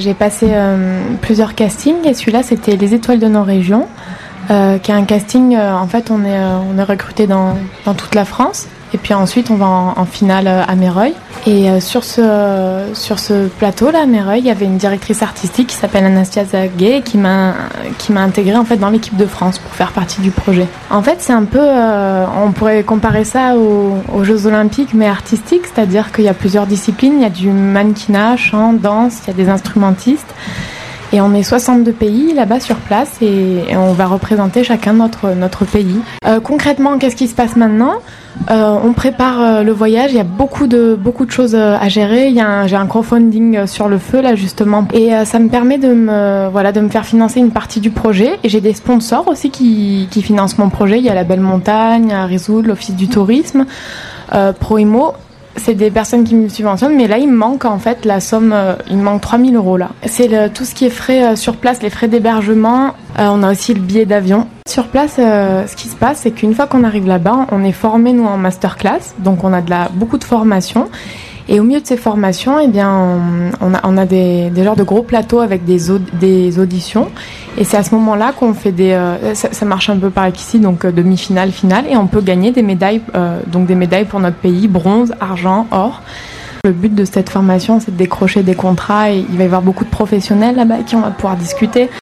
j'ai passé plusieurs castings et celui-là c'était Les Étoiles de nos régions, qui est un casting, en fait on est recruté dans toute la France. Et puis ensuite, on va en finale à Meyreuil. Et sur ce plateau-là, à Meyreuil, il y avait une directrice artistique qui s'appelle Anastasia Gay qui m'a intégrée en fait dans l'équipe de France pour faire partie du projet. En fait, c'est un peu, on pourrait comparer ça aux Jeux Olympiques, mais artistiques, c'est-à-dire qu'il y a plusieurs disciplines. Il y a du mannequinat, chant, danse, il y a des instrumentistes. Et on est 62 pays là-bas sur place et on va représenter chacun notre pays. Concrètement, qu'est-ce qui se passe maintenant ? On prépare le voyage, il y a beaucoup de choses à gérer. J'ai un crowdfunding sur le feu là justement et ça me permet de me faire financer une partie du projet. Et j'ai des sponsors aussi qui financent mon projet. Il y a la Belle Montagne, à Risoul, l'Office du Tourisme, Proimo. C'est des personnes qui me subventionnent, mais là il me manque en fait la somme, il me manque 3 000 € là. C'est tout ce qui est frais sur place, les frais d'hébergement, on a aussi le billet d'avion. Sur place, ce qui se passe, c'est qu'une fois qu'on arrive là-bas, on est formé nous en masterclass, donc on a beaucoup de formations. Et au milieu de ces formations, eh bien, on a des genres de gros plateaux avec des auditions. Et c'est à ce moment-là qu'on fait ça marche un peu pareil qu'ici, donc demi-finale, finale, et on peut gagner des médailles, donc des médailles pour notre pays, bronze, argent, or. Le but de cette formation, c'est de décrocher des contrats et il va y avoir beaucoup de professionnels là-bas avec qui on va pouvoir discuter.